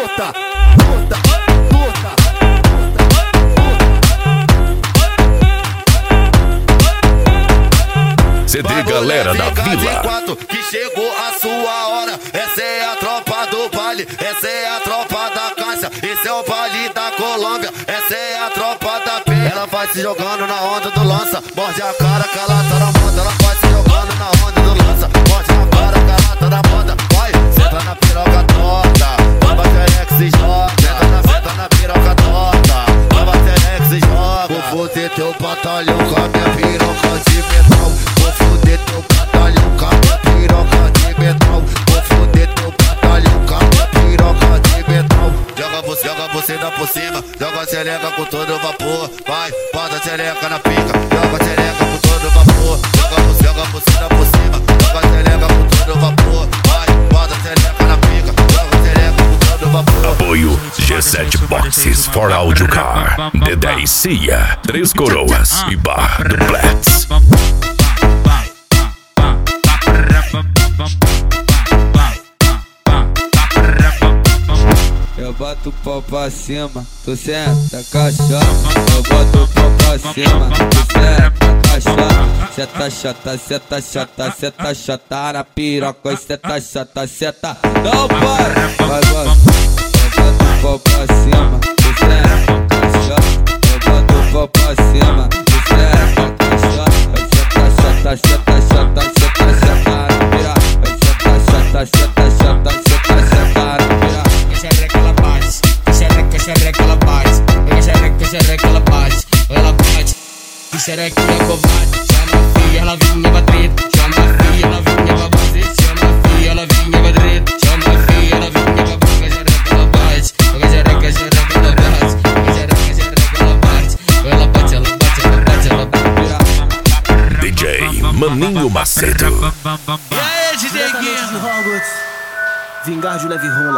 puta, puta, puta. CD Galera da Vila. Que chegou a sua hora. Essa é a tropa do baile, essa é a tropa da caixa, esse é o baile da Colômbia, essa é a tropa da pé. Ela vai se jogando na onda do lança, morde a cara que ela tá na moda. Ela vai se jogando na onda do lança, morde a cara que ela tá na moda. Vai, senta na piroca torta, baba terex e joga. Senta na piroca torta, baba terex e joga. Vou foder teu batalhão com a minha piroca de metal. Vou foder teu batalhão com a minha piroca de metal. Vou foder teu batalhão com a minha piroca de metal. Joga você da por cima, joga a xereca com todo vapor. Vai, bota a xereca na pica, joga a xereca com todo vapor. Joga você da por cima, joga a xereca com todo vapor. Vai, bota a xereca na pica, joga a xereca com todo vapor. Apoio G7 Boxes for Audio Car, D10 Cia, Três Coroas e Bar do Blitz. Eu boto o pau pra cima, tu senta caixota. Eu boto o pau pra cima, tu senta caixota. Seta chata, seta chata, seta chata na piroca, seta chata, seta. Não para, vai, vai. Eu boto o pau pra cima, tu senta caixota. Eu boto o pau pra cima, tu senta caixota. Seta chata, seta chata, seta chata na piroca, seta chata, seta chata, seta chata na piroca. Xereca ela bate, xereca ela bate, xereca ela bate, ela bate. Xereca é covarde, chama a filha, ela vinha bater, chama a filha, ela vinha pra bater, chama a filha, ela vinha bater, chama a filha, ela vinha pra bater. Xereca ela bate, xereca ela bate, xereca ela bate, ela bate, ela bate, ela bate, ela bate. DJ Maninho Macedo. E aí, DJ Guinho? Hogwarts, vingar de leve rola.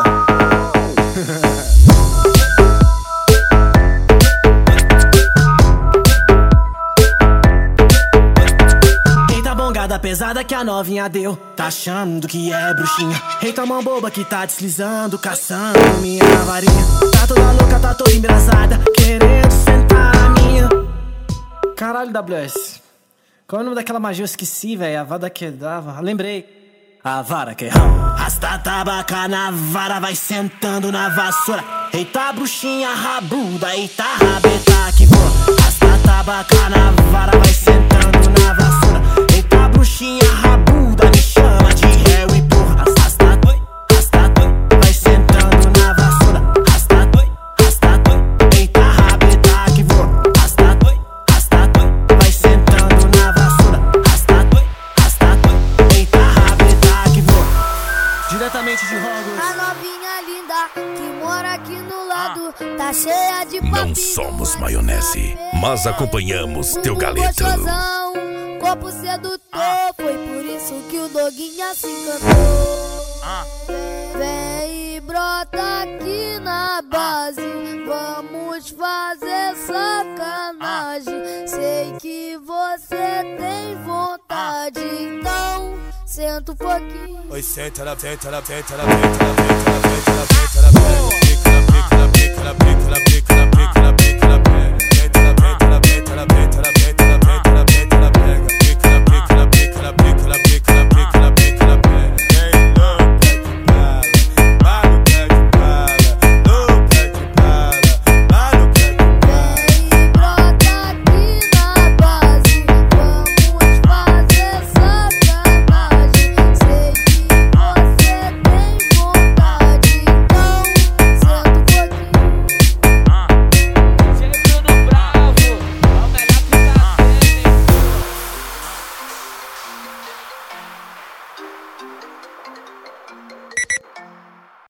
Eita bongada pesada que a novinha deu, tá achando que é bruxinha. Eita mão boba que tá deslizando, caçando minha varinha. Tá toda louca, tá toda embrasada, querendo sentar na minha. Caralho, WS, qual é o nome daquela magia? Eu esqueci, velho. A vada que dava. Lembrei. A vara que rasta tabaca na vara, vai sentando na vassoura. Eita bruxinha rabuda, eita rabeta que voa. Rasta tabaca na vara, vai sentando na vassoura. Eita bruxinha rabuda, me chama de Harry, porra. Rasta, vai sentando na vassoura. Rasta, eita rabeta que voa. Rasta, vai sentando na vassoura. Rasta, eita rabeta que voa. Diretamente de Hogwarts. A novinha linda que mora aqui no lado, tá cheia de papinho. Não somos maionese, mas acompanhamos teu galeto. Gostosão, corpo sedutor, foi por isso que o doguinha se encantou. Vem e brota aqui na base, vamos fazer sacanagem. Sei que você tem vontade, então senta um pouquinho. Oi, senta na pica, na pica, na pica, na pica, na pica, na pica, na pica, na pica, na pica, na pica, na pica, na pica, na pica.